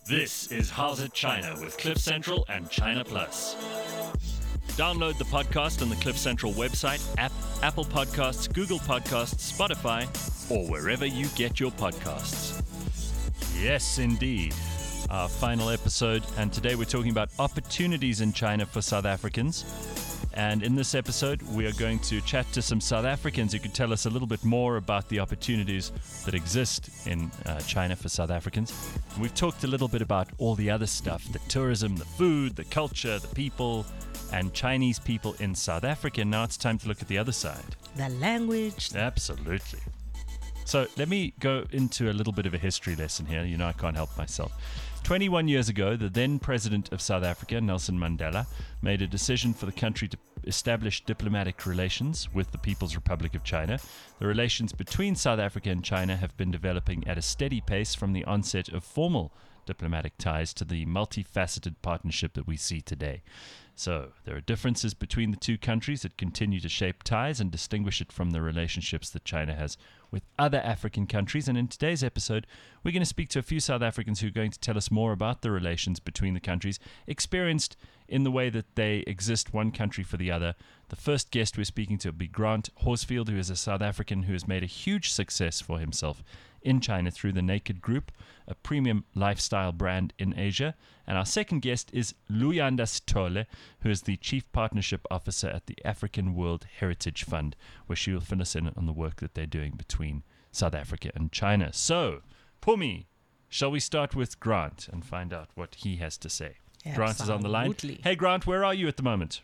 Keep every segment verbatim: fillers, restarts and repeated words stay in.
This is How's It China with Cliff Central and China Plus. Download the podcast on the Cliff Central website, app, Apple Podcasts, Google Podcasts, Spotify, or wherever you get your podcasts. Yes, indeed. Our final episode, and today we're talking about opportunities in China for South Africans. And in this episode, we are going to chat to some South Africans who could tell us a little bit more about the opportunities that exist in uh, China for South Africans. And we've talked a little bit about all the other stuff, the tourism, the food, the culture, the people, and Chinese people in South Africa. Now it's time to look at the other side. The language. Absolutely. So let me go into a little bit of a history lesson here. You know, I can't help myself. twenty-one years ago, the then president of South Africa, Nelson Mandela, made a decision for the country to establish diplomatic relations with the People's Republic of China. The relations between South Africa and China have been developing at a steady pace from the onset of formal diplomatic ties to the multifaceted partnership that we see today. So, there are differences between the two countries that continue to shape ties and distinguish it from the relationships that China has with other African countries. And in today's episode, we're going to speak to a few South Africans who are going to tell us more about the relations between the countries, experienced in the way that they exist one country for the other. The first guest we're speaking to will be Grant Horsfield, who is a South African who has made a huge success for himself in China through the Naked Group, a premium lifestyle brand in Asia. And our second guest is Luyanda Sithole, who is the Chief Partnership Officer at the African World Heritage Fund, where she will fill us in on the work that they're doing between South Africa and China. So, Pumi, shall we start with Grant and find out what he has to say? Absolutely. Grant is on the line. Hey, Grant, where are you at the moment?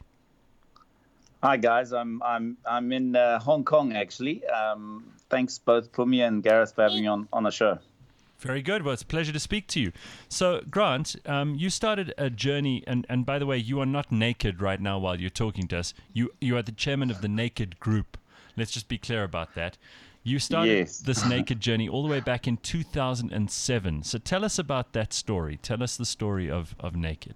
Hi guys, I'm I'm I'm in uh, Hong Kong actually. Um, thanks both Pumi and Gareth for having me on, on the show. Very good. Well, it's a pleasure to speak to you. So, Grant, um, you started a journey, and, and by the way, you are not naked right now while you're talking to us. You you are the chairman of the Naked Group. Let's just be clear about that. You started Yes. this naked journey all the way back in two thousand seven. So tell us about that story. Tell us the story of, of Naked.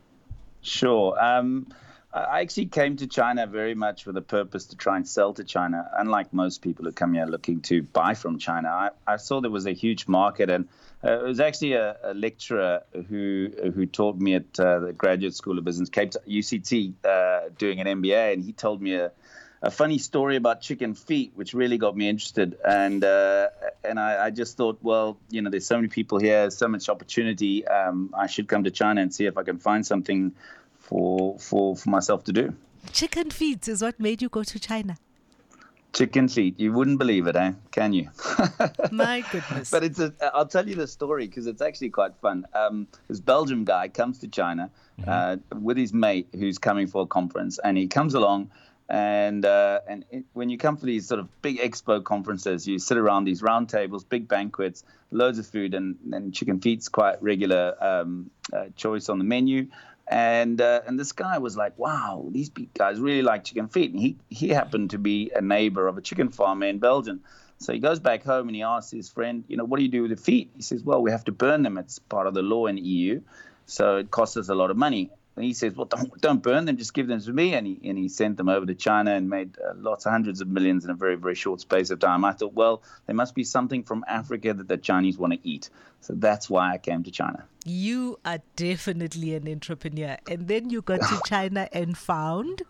Sure. Um, I actually came to China very much with a purpose to try and sell to China. Unlike most people who come here looking to buy from China, I, I saw there was a huge market, and uh, it was actually a, a lecturer who who taught me at uh, the Graduate School of Business, Cape Town, U C T, uh, doing an M B A, and he told me a, a funny story about chicken feet, which really got me interested. And uh, and I, I just thought, well, you know, there's so many people here, so much opportunity. Um, I should come to China and see if I can find something for for for myself to do. Chicken feet is what made you go to China. Chicken feet. You wouldn't believe it, eh? Can you? My goodness. But it's a, I'll tell you the story because it's actually quite fun. Um, this Belgium guy comes to China Mm-hmm. uh, with his mate who's coming for a conference, and he comes along. And uh, and it, when you come for these sort of big expo conferences, you sit around these round tables, big banquets, loads of food, and, and chicken feet's quite regular um, uh, choice on the menu. And uh, and this guy was like, wow, these big guys really like chicken feet. And he, he happened to be a neighbor of a chicken farmer in Belgium. So he goes back home and he asks his friend, you know, what do you do with the feet? He says, well, we have to burn them. It's part of the law in the E U. So it costs us a lot of money. And he says, well, don't, don't burn them, just give them to me. And he, and he sent them over to China and made uh, lots of hundreds of millions in a very, very short space of time. I thought, well, there must be something from Africa that the Chinese want to eat. So that's why I came to China. You are definitely an entrepreneur. And then you got to China and found?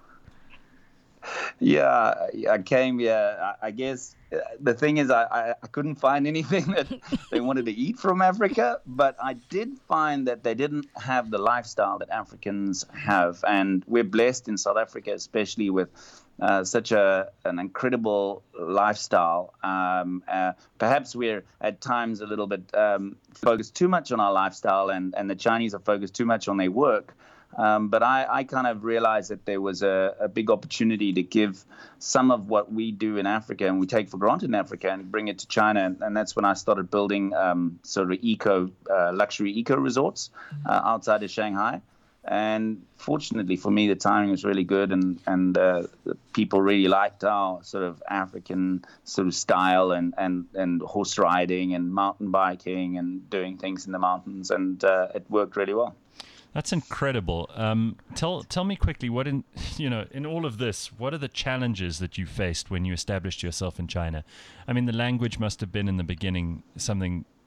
Yeah, I came here. I I guess uh, the thing is, I, I, I couldn't find anything that they wanted to eat from Africa, but I did find that they didn't have the lifestyle that Africans have. And we're blessed in South Africa, especially with uh, such a an incredible lifestyle. Um, uh, perhaps we're at times a little bit um, focused too much on our lifestyle, and, and the Chinese are focused too much on their work. Um, but I, I kind of realized that there was a, a big opportunity to give some of what we do in Africa and we take for granted in Africa and bring it to China. And, and that's when I started building um, sort of eco, uh, luxury eco resorts uh, outside of Shanghai. And fortunately for me, the timing was really good, and, and uh, the people really liked our sort of African sort of style and, and, and horse riding and mountain biking and doing things in the mountains. And uh, it worked really well. That's incredible. Um, tell tell me quickly, what in you know in all of this, what are the challenges that you faced when you established yourself in China? I mean, the language must have been in the beginning something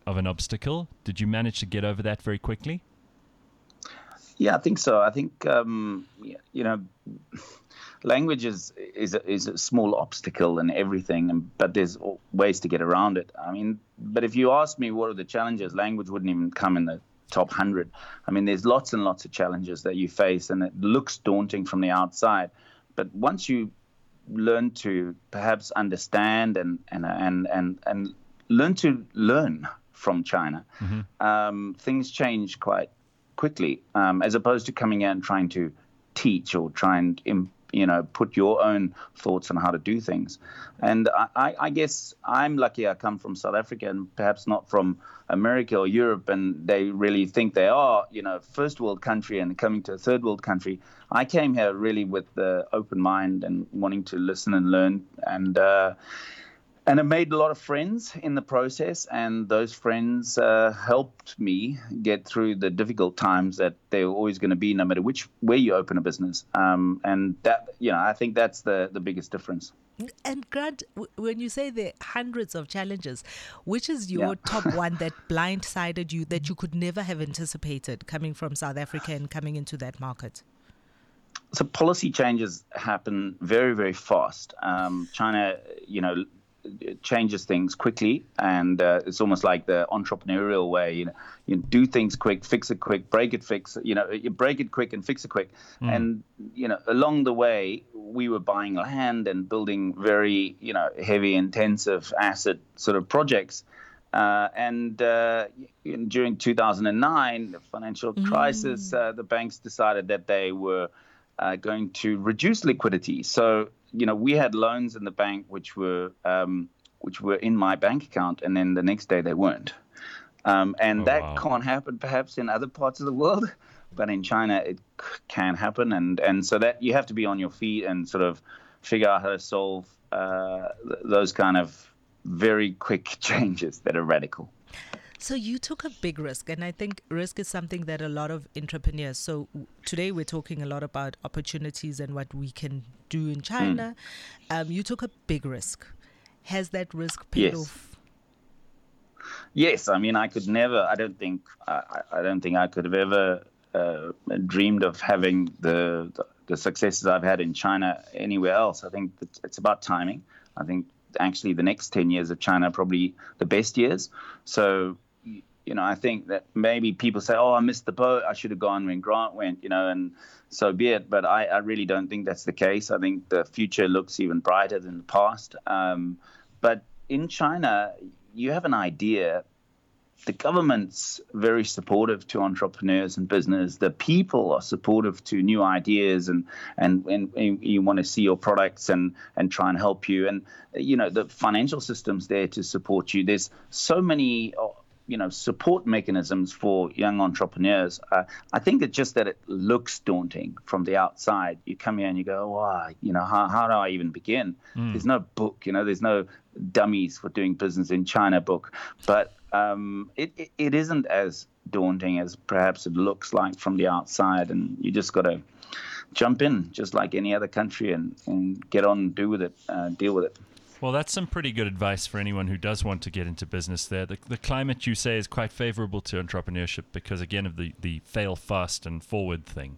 of an obstacle. Did you manage to get over that very quickly? Yeah, I think so. I think, um, you know, language is, is, a, is a small obstacle in everything, and, but there's ways to get around it. I mean, but if you ask me what are the challenges, language wouldn't even come in the top one hundred. I mean, there's lots and lots of challenges that you face, and it looks daunting from the outside. But once you learn to perhaps understand and and and and, and learn to learn from China, mm-hmm. um, things change quite quickly, um, as opposed to coming out and trying to teach or try and you know put your own thoughts on how to do things. And I, I guess I'm lucky I come from South Africa and perhaps not from America or Europe, and they really think they are, you know, first world country and coming to a third world country. I came here really with the open mind and wanting to listen and learn, and uh, and I made a lot of friends in the process, and those friends uh, helped me get through the difficult times that they're always going to be, no matter which where you open a business. Um, and that, you know, I think that's the the biggest difference. And Grant, w- when you say there are hundreds of challenges, which is your yeah. top one that blindsided you, that you could never have anticipated coming from South Africa and coming into that market? So policy changes happen very, very fast. Um, China, you know, changes things quickly, and uh, it's almost like the entrepreneurial way. You know, you do things quick, fix it quick, break it, fix it. You know, you break it quick and fix it quick. Mm. And you know, along the way, we were buying land and building very, you know, heavy, intensive asset sort of projects. Uh, and uh, in, during two thousand nine, the financial mm. crisis, uh, the banks decided that they were uh, going to reduce liquidity. So you know, we had loans in the bank which were um, which were in my bank account, and then the next day they weren't. Um, and oh, that wow. can't happen perhaps in other parts of the world, but in China it c- can happen. And, and so that you have to be on your feet and sort of figure out how to solve uh, th- those kind of very quick changes that are radical. So you took a big risk, and I think risk is something that a lot of entrepreneurs, so today we're talking a lot about opportunities and what we can do in China. Mm. Um, you took a big risk. Has that risk paid yes. off? Yes, I mean, I could never, I don't think, I, I don't think I could have ever uh, dreamed of having the, the the successes I've had in China anywhere else. I think that it's about timing. I think actually the next ten years of China are probably the best years. So, you know, I think that maybe people say, oh, I missed the boat, I should have gone when Grant went, you know, and so be it. But I, I really don't think that's the case. I think the future looks even brighter than the past. Um, but in China, you have an idea. The government's very supportive to entrepreneurs and business. The people are supportive to new ideas, and and, and you want to see your products and, and try and help you. And, you know, the financial system's there to support you. There's so many, you know, support mechanisms for young entrepreneurs. Uh, I think it's just that it looks daunting from the outside. You come here and you go, wow, you know, how, how do I even begin? Mm. There's no book, you know, there's no dummies for doing business in China book. But um, it, it, it isn't as daunting as perhaps it looks like from the outside. And you just got to jump in just like any other country and, and get on and do with it, uh, deal with it. Well, that's some pretty good advice for anyone who does want to get into business there. The, the climate, you say, is quite favorable to entrepreneurship because, again, of the, the fail fast and forward thing.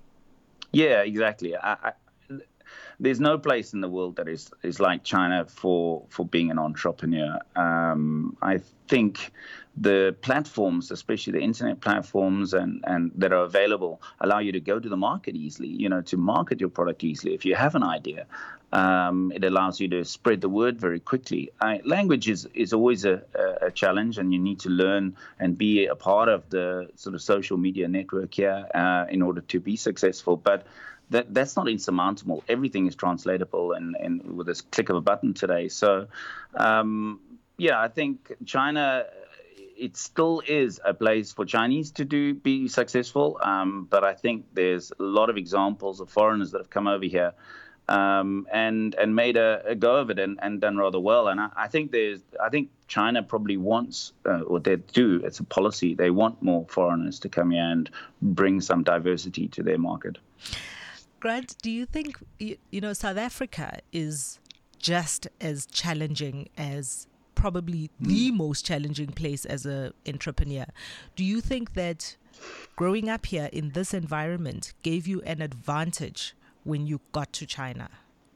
Yeah, exactly. I, I, there's no place in the world that is, is like China for, for being an entrepreneur. Um, I think the platforms, especially the internet platforms and, and that are available, allow you to go to the market easily, you know, to market your product easily. If you have an idea, um, it allows you to spread the word very quickly. I, language is, is always a, a challenge, and you need to learn and be a part of the sort of social media network here uh, in order to be successful. But that that's not insurmountable. Everything is translatable and, and with this click of a button today. So, um, yeah, I think China, it still is a place for Chinese to do be successful. Um, but I think there's a lot of examples of foreigners that have come over here um, and and made a, a go of it and, and done rather well. And I, I think there's I think China probably wants, uh, or they do, it's a policy. They want more foreigners to come here and bring some diversity to their market. Grant, do you think, you, you know, South Africa is just as challenging as probably the most challenging place as an entrepreneur. Do you think that growing up here in this environment gave you an advantage when you got to China?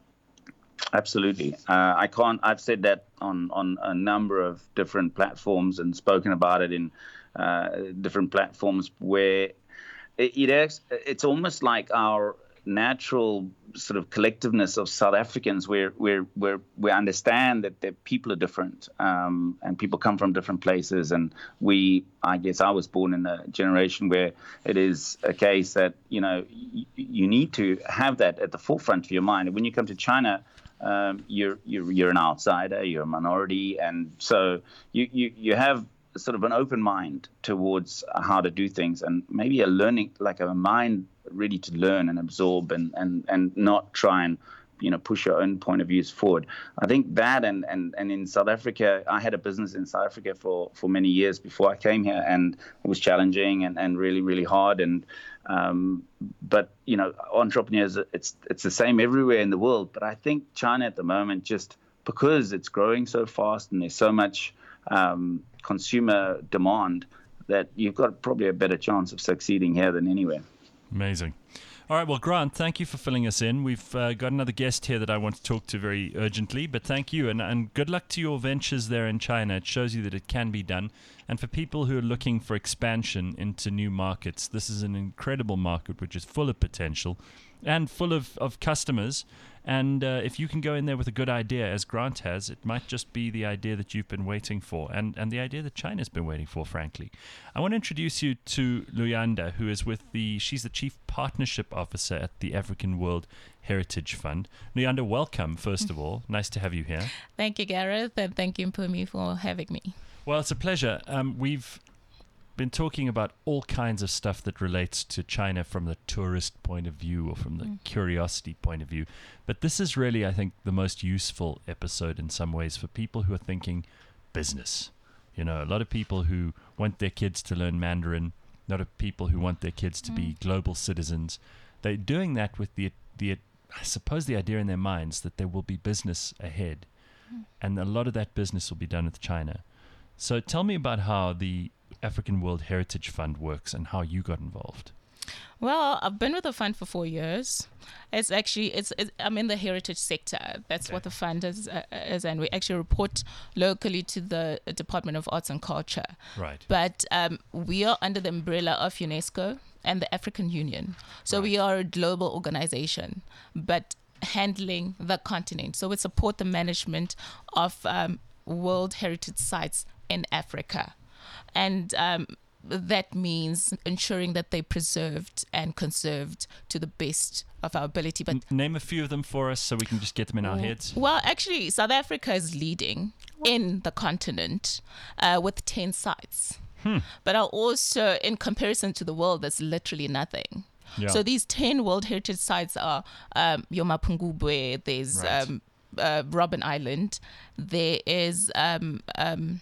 Absolutely. Uh, I can't, I've said that on, on a number of different platforms and spoken about it in uh, different platforms where it, it is, it's almost like our natural sort of collectiveness of South Africans where, where, where we understand that the people are different um, and people come from different places. And we, I guess I was born in a generation where it is a case that, you know, y- you need to have that at the forefront of your mind. And when you come to China, Um, you're, you're you're an outsider, you're a minority, and so you, you, you have sort of an open mind towards how to do things, and maybe a learning, like a mind ready to learn and absorb, and, and, and not try and you know push your own point of views forward. I think that, and, and, and in South Africa, I had a business in South Africa for, for many years before I came here, and it was challenging and, and really really hard. And Um, but, you know, entrepreneurs, it's it's the same everywhere in the world. But I think China at the moment, just because it's growing so fast and there's so much um, consumer demand, that you've got probably a better chance of succeeding here than anywhere. Amazing. All right, well, Grant, thank you for filling us in. We've uh, got another guest here that I want to talk to very urgently, but thank you, and, and good luck to your ventures there in China. It shows you that it can be done. And for people who are looking for expansion into new markets, this is an incredible market which is full of potential and full of, of customers. And uh, if you can go in there with a good idea, as Grant has, it might just be the idea that you've been waiting for, and, and the idea that China's been waiting for, frankly. I want to introduce you to Luyanda, who is with the, she's the Chief Partnership Officer at the African World Heritage Fund. Luyanda, welcome, first of all. Nice to have you here. Thank you, Gareth, and thank you, Mpumi, for having me. Well, it's a pleasure. Um, we've been talking about all kinds of stuff that relates to China from the tourist point of view or from the mm. curiosity point of view. But this is really, I think, the most useful episode in some ways for people who are thinking business. You know, a lot of people who want their kids to learn Mandarin, a lot of people who want their kids to mm. be global citizens. They're doing that with the, the, I suppose, the idea in their minds that there will be business ahead. Mm. And a lot of that business will be done with China. So tell me about how the African World Heritage Fund works and how you got involved. Well, I've been with the fund for four years. It's actually, it's, it's I'm in the heritage sector. That's okay. What the fund is, uh, is, and we actually report locally to the Department of Arts and Culture. Right. But um, we are under the umbrella of UNESCO and the African Union. So right. we are a global organization, but handling the continent. So we support the management of um, World Heritage Sites in Africa. And um, that means ensuring that they're preserved and conserved to the best of our ability. But N- name a few of them for us so we can just get them in our heads. Well, actually, South Africa is leading in the continent uh, with ten sites. Hmm. But are also, in comparison to the world, that's literally nothing. Yeah. So these ten World Heritage Sites are um, Yoma Pungubwe, there's right. um, uh, Robben Island, there is... Um, um,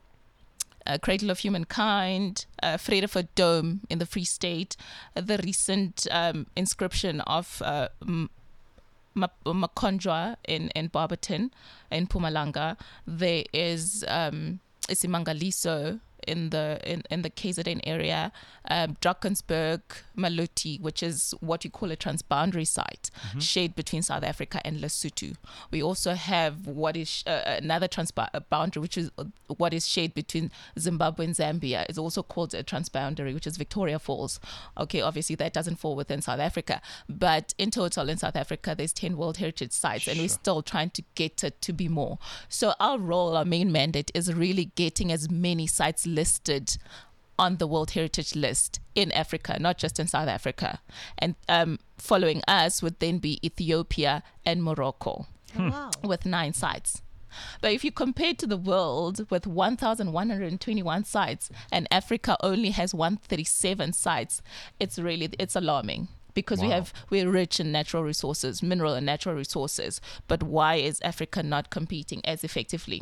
Uh, Cradle of Humankind, uh, Vredefort Dome in the Free State, uh, the recent um, inscription of uh, M- M- Makonjwa in, in Barberton, in Mpumalanga. There is um, Isimangaliso in the in, in the K Z N area, um, Drakensberg, Maluti, which is what you call a transboundary site, mm-hmm. shared between South Africa and Lesotho. We also have what is uh, another transboundary, which is what is shared between Zimbabwe and Zambia. It's also called a transboundary, which is Victoria Falls. Okay, obviously that doesn't fall within South Africa, but in total in South Africa, there's ten World Heritage Sites, sure. and we're still trying to get it to be more. So our role, our main mandate, is really getting as many sites listed on the World Heritage List in Africa, not just in South Africa. And um, following us would then be Ethiopia and Morocco, oh, wow. with nine sites. But if you compare to the world with one thousand one hundred twenty-one sites and Africa only has one hundred thirty-seven sites, it's really, it's alarming. Because wow. we have, we're rich in natural resources, mineral and natural resources. But why is Africa not competing as effectively?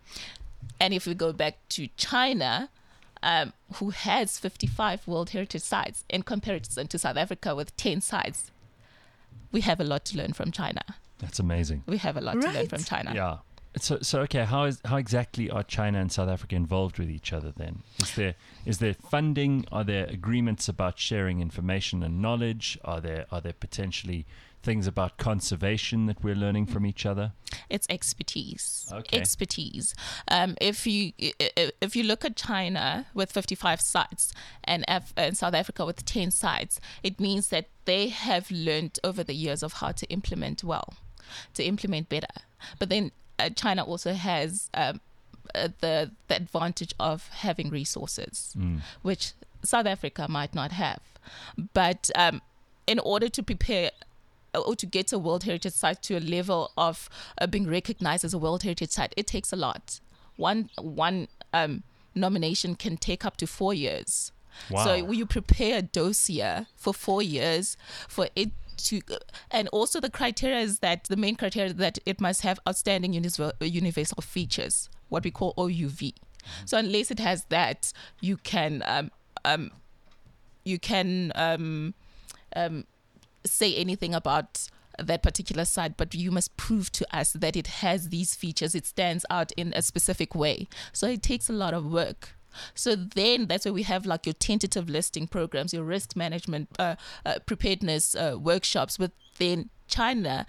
And if we go back to China, um, who has fifty-five World Heritage Sites in comparison to South Africa with ten sites, we have a lot to learn from China. That's amazing. We have a lot right. to learn from China. Yeah. So, so okay, how is how exactly are China and South Africa involved with each other then? Is there is there funding? Are there agreements about sharing information and knowledge? Are there are there potentially things about conservation that we're learning from each other? It's expertise. Okay. Expertise. Um, if you if you look at China with fifty-five sites and, Af- and South Africa with ten sites, it means that they have learned over the years of how to implement well, to implement better. But then uh, China also has um, uh, the the advantage of having resources, Mm. which South Africa might not have. But um, in order to prepare or to get a World Heritage Site to a level of uh, being recognized as a World Heritage Site, it takes a lot. One one um, nomination can take up to four years. Wow. So you prepare a dossier for four years for it to, and also the criteria is that the main criteria is that it must have outstanding universal, universal features, what we call O U V. So unless it has that, you can um, um, you can um, um, say anything about that particular site, but you must prove to us that it has these features, it stands out in a specific way. So it takes a lot of work. So then that's where we have like your tentative listing programs, your risk management, uh, uh, preparedness uh, workshops, but then China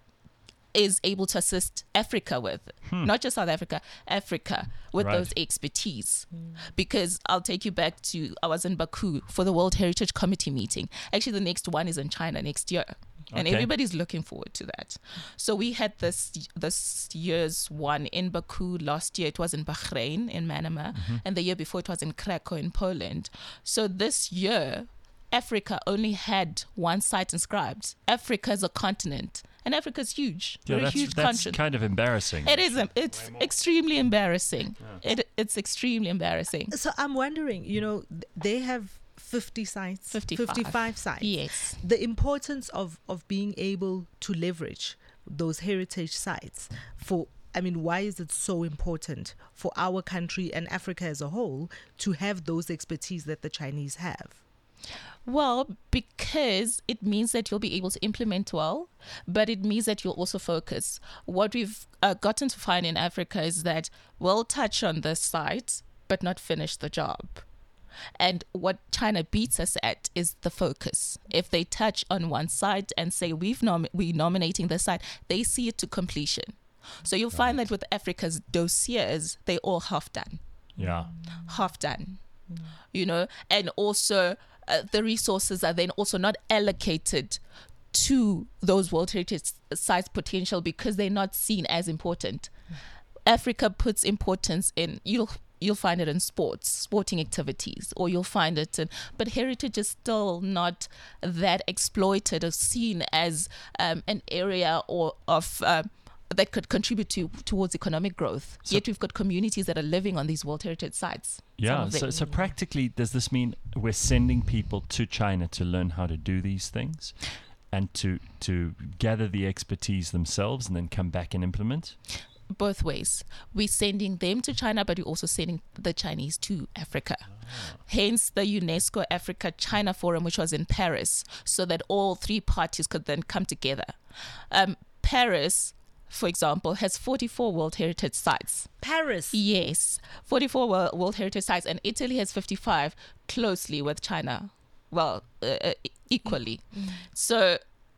is able to assist Africa with, hmm. not just South Africa, Africa with Right. those expertise. Mm. Because I'll take you back to, I was in Baku for the World Heritage Committee meeting. Actually, the next one is in China next year. And Okay. everybody's looking forward to that. So we had this this year's one in Baku last year. It was in Bahrain, in Manama. Mm-hmm. And the year before it was in Krakow in Poland. So this year, Africa only had one site inscribed. Africa is a continent. And Africa is huge. Yeah, We're a that's, huge that's country. kind of embarrassing. It is. It's extremely embarrassing. Yeah. It, it's extremely embarrassing. So I'm wondering, you know, they have fifty sites, fifty-five. fifty-five sites. Yes. The importance of, of being able to leverage those heritage sites for, I mean, why is it so important for our country and Africa as a whole to have those expertise that the Chinese have? Well, because it means that you'll be able to implement well, but it means that you'll also focus. What we've uh, gotten to find in Africa is that we'll touch on this site, but not finish the job. And what China beats us at is the focus. If they touch on one site and say, we've nom- we're nominating this site, they see it to completion. So you'll find that with Africa's dossiers, they're all half done. Yeah. Half done. Mm. You know, and also uh, the resources are then also not allocated to those World Heritage Sites potential because they're not seen as important. Mm. Africa puts importance in, you'll You'll find it in sports, sporting activities, or you'll find it in, but heritage is still not that exploited or seen as um, an area or of uh, that could contribute to towards economic growth. So, yet we've got communities that are living on these World Heritage Sites. Yeah, so, so practically, does this mean we're sending people to China to learn how to do these things and to to gather the expertise themselves and then come back and implement? Both ways. We're sending them to China, but we're also sending the Chinese to Africa. Oh. Hence the UNESCO Africa-China Forum, which was in Paris, so that all three parties could then come together. Um, Paris, for example, has forty-four World Heritage Sites. Paris? Yes, forty-four World Heritage Sites, and Italy has fifty-five, closely with China. Well, uh, equally. Mm. So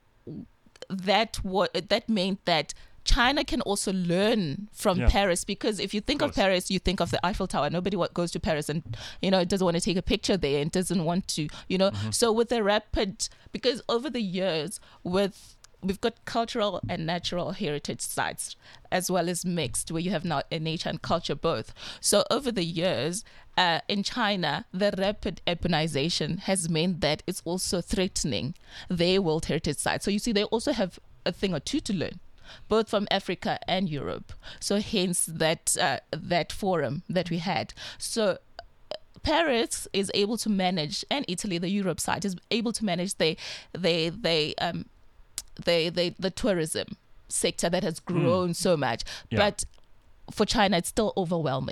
that wa- that meant that China can also learn from yeah. Paris, because if you think of, of Paris, you think of the Eiffel Tower. Nobody goes to Paris and, you know, doesn't want to take a picture there and doesn't want to, you know. Mm-hmm. So with the rapid, because over the years, with we've got cultural and natural heritage sites as well as mixed, where you have now nature and culture both. So over the years, uh, in China, the rapid urbanization has meant that it's also threatening their World Heritage sites. So you see, they also have a thing or two to learn, both from Africa and Europe. So hence that uh, that forum that we had. So Paris is able to manage, and Italy, the Europe side, is able to manage they they they um they they the tourism sector that has grown mm. so much. Yeah. But for China, it's still overwhelming.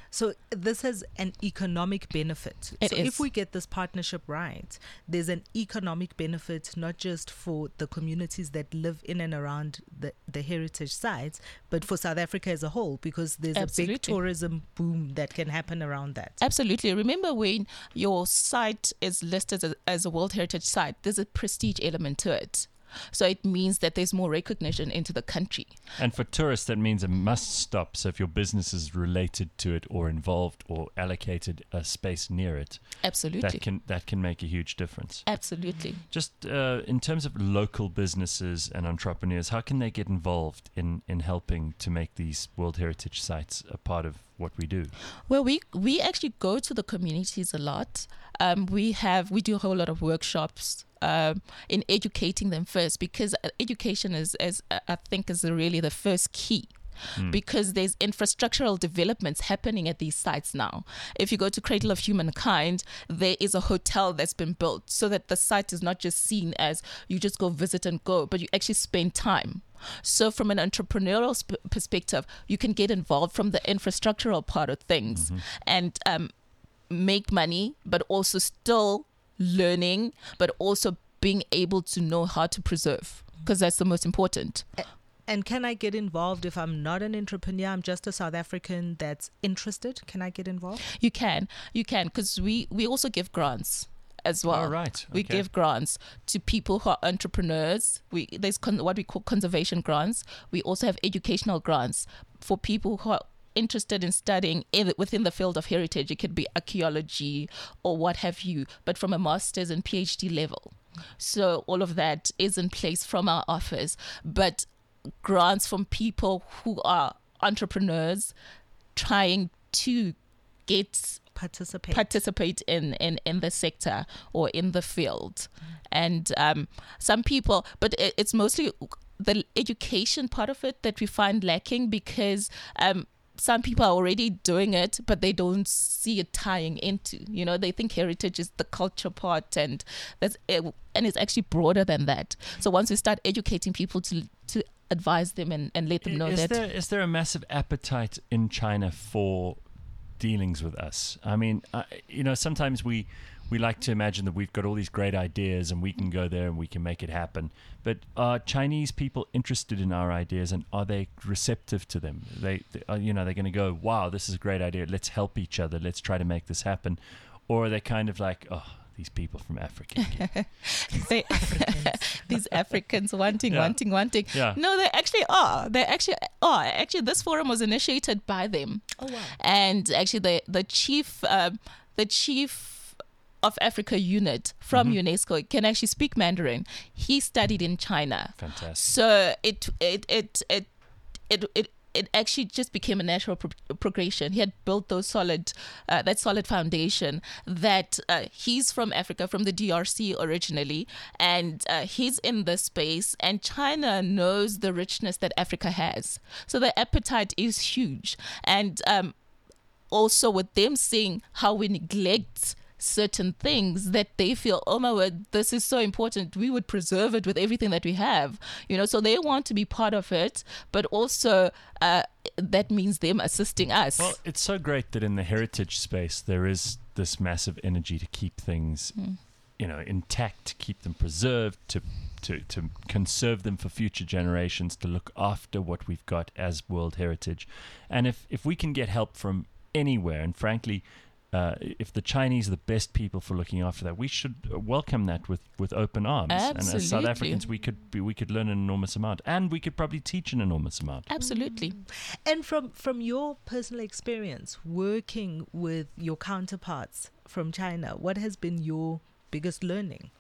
So this has an economic benefit. It so is. if we get this partnership right, there's an economic benefit not just for the communities that live in and around the, the heritage sites, but for South Africa as a whole, because there's Absolutely. a big tourism boom that can happen around that. Absolutely. Remember, when your site is listed as, as a World Heritage Site, there's a prestige element to it. So it means that there's more recognition into the country. And for tourists, that means a must stop. So if your business is related to it or involved or allocated a space near it, Absolutely. that can that can make a huge difference. Absolutely. Just uh, in terms of local businesses and entrepreneurs, how can they get involved in, in helping to make these World Heritage Sites a part of what we do? Well, we we actually go to the communities a lot. Um, we have we do a whole lot of workshops um, in educating them first, because education is, is I think, is really the first key. Mm. Because there's infrastructural developments happening at these sites now. If you go to Cradle of Humankind, there is a hotel that's been built so that the site is not just seen as you just go visit and go, but you actually spend time. So from an entrepreneurial sp- perspective, you can get involved from the infrastructural part of things mm-hmm. and um, make money, but also still learning, but also being able to know how to preserve, because that's the most important. And can I get involved if I'm not an entrepreneur? I'm just a South African that's interested. Can I get involved? You can. You can, because we, we also give grants as well. Oh, right. We okay. give grants to people who are entrepreneurs. We There's con- what we call conservation grants. We also have educational grants for people who are interested in studying in, within the field of heritage. It could be archaeology or what have you, but from a master's and PhD level. So all of that is in place from our office. But grants from people who are entrepreneurs trying to get participate participate in, in, in the sector or in the field. And um, some people, but it, it's mostly the education part of it that we find lacking, because um, some people are already doing it, but they don't see it tying into, you know, they think heritage is the culture part, and that's it, and it's actually broader than that. So once we start educating people to to advise them and, and let them know is that. There, is there a massive appetite in China for dealings with us? I mean, uh, you know, sometimes we, we like to imagine that we've got all these great ideas and we can go there and we can make it happen. But are Chinese people interested in our ideas, and are they receptive to them? They, they are, you know, they're going to go, wow, this is a great idea. Let's help each other. Let's try to make this happen. Or are they kind of like, oh, these people from Africa. they, these Africans wanting, yeah. wanting, wanting. Yeah. No, they actually are. They actually are. Actually, this forum was initiated by them. Oh wow! And actually, the the chief, um, the chief of Africa unit from mm-hmm. UNESCO can actually speak Mandarin. He studied in China. Fantastic. So it it it it it. it it actually just became a natural pro- progression. He had built those solid, uh, that solid foundation that uh, he's from Africa, from the D R C originally, and uh, he's in this space, and China knows the richness that Africa has. So the appetite is huge. And um, also with them seeing how we neglect certain things, that they feel, oh my word, this is so important, we would preserve it with everything that we have, you know. So they want to be part of it, but also uh, that means them assisting us. Well, it's so great that in the heritage space there is this massive energy to keep things mm. you know, intact, to keep them preserved, to to to conserve them for future generations, to look after what we've got as world heritage. And if if we can get help from anywhere, and frankly, Uh, if the Chinese are the best people for looking after that, we should welcome that with, with open arms. Absolutely. And as South Africans, we could be, we could learn an enormous amount, and we could probably teach an enormous amount. Absolutely. And from from your personal experience working with your counterparts from China, what has been your biggest learning?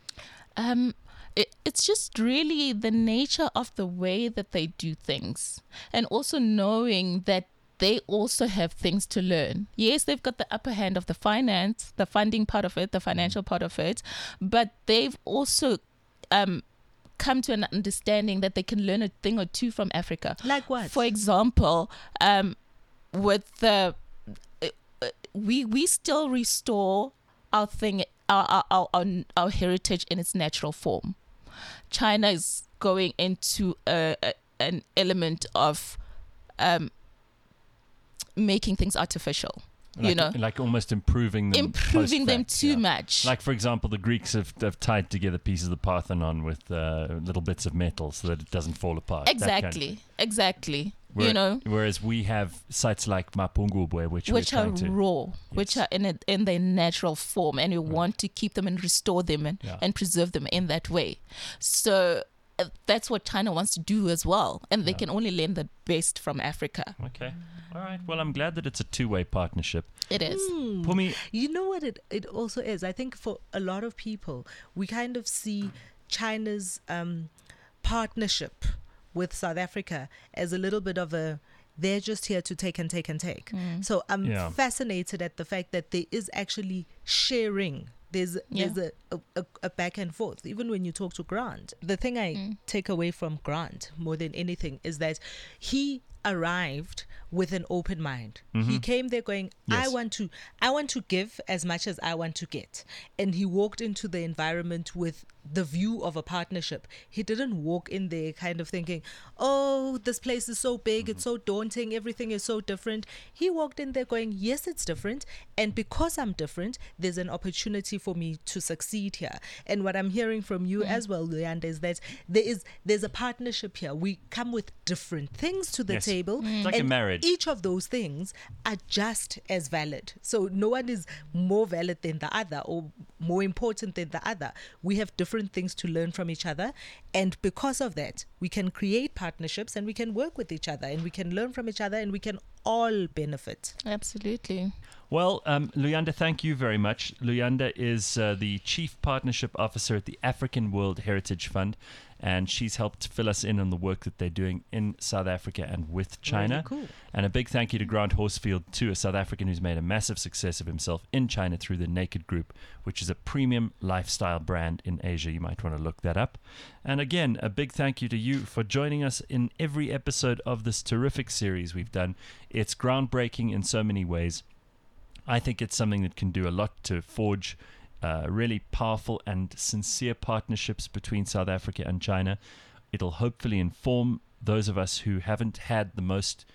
Um, it, it's just really the nature of the way that they do things, and also knowing that they also have things to learn. Yes, they've got the upper hand of the finance, the funding part of it, the financial part of it, but they've also um, come to an understanding that they can learn a thing or two from Africa. Like what? For example, um, with the uh, we we still restore our thing, our our, our our our heritage in its natural form. China is going into a, a, an element of um, making things artificial. Like, you know, like almost improving them, improving them too yeah. much. Like, for example, the Greeks have, have tied together pieces of the Parthenon with uh, little bits of metal so that it doesn't fall apart. Exactly, kind of. exactly. Where, you know, whereas we have sites like Mapungubwe, which which we're are trying to, raw, yes. which are in a, in their natural form, and we right. want to keep them and restore them and, yeah. and preserve them in that way. So uh, that's what China wants to do as well, and they yeah. can only learn the best from Africa. Okay. All right. Well, I'm glad that it's a two-way partnership. It is. Mm. Pumi, you know what it, it also is? I think for a lot of people, we kind of see China's um, partnership with South Africa as a little bit of a, they're just here to take and take and take. Mm. So I'm yeah. fascinated at the fact that there is actually sharing. There's yeah. there's a, a, a back and forth. Even when you talk to Grant, the thing I mm. take away from Grant more than anything is that he arrived with an open mind. Mm-hmm. He came there going, yes. I want to I want to give as much as I want to get. And he walked into the environment with the view of a partnership. He didn't walk in there kind of thinking, oh, this place is so big, mm-hmm. it's so daunting, everything is so different. He walked in there going, yes, it's different. And because I'm different, there's an opportunity for me to succeed here. And what I'm hearing from you mm-hmm. as well, Luyanda, is that there is there's a partnership here. We come with different things to the yes. table. Mm-hmm. It's like a marriage. Each of those things are just as valid. So no one is more valid than the other or more important than the other. We have different things to learn from each other, and because of that we can create partnerships and we can work with each other and we can learn from each other and we can all benefit. Absolutely. Well, um, Luyanda, thank you very much. Luyanda is uh, the Chief Partnership Officer at the African World Heritage Fund, and she's helped fill us in on the work that they're doing in South Africa and with China. Really cool. And a big thank you to Grant Horsfield, too, a South African who's made a massive success of himself in China through the Naked Group, which is a premium lifestyle brand in Asia. You might want to look that up. And again, a big thank you to you for joining us in every episode of this terrific series we've done. It's groundbreaking in so many ways. I think it's something that can do a lot to forge uh, really powerful and sincere partnerships between South Africa and China. It'll hopefully inform those of us who haven't had the most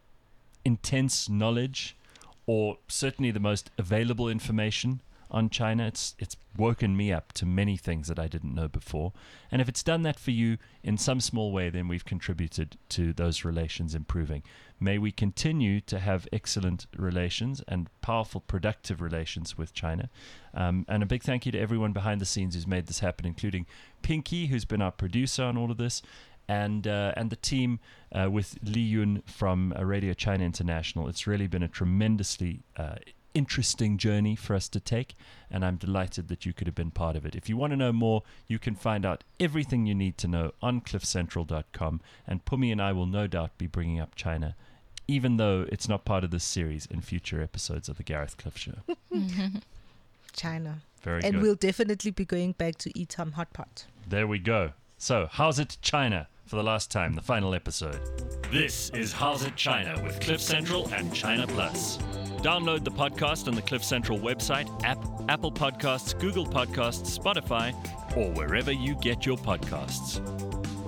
intense knowledge or certainly the most available information on China. It's it's woken me up to many things that I didn't know before. And if it's done that for you in some small way, then we've contributed to those relations improving. May we continue to have excellent relations and powerful, productive relations with China. Um, and a big thank you to everyone behind the scenes who's made this happen, including Pinky, who's been our producer on all of this, and uh, and the team uh, with Li Yun from uh, Radio China International. It's really been a tremendously uh, interesting journey for us to take, and I'm delighted that you could have been part of it. If you want to know more, you can find out everything you need to know on cliff central dot com, and Pumi and I will no doubt be bringing up China, even though it's not part of this series, in future episodes of the Gareth Cliff Show. China. Very and good. We'll definitely be going back to eat some hot pot. There we go. So, how's it China? For the last time, the final episode. This is How's It China with Cliff Central and China Plus. Download the podcast on the Cliff Central website, app, Apple Podcasts, Google Podcasts, Spotify, or wherever you get your podcasts.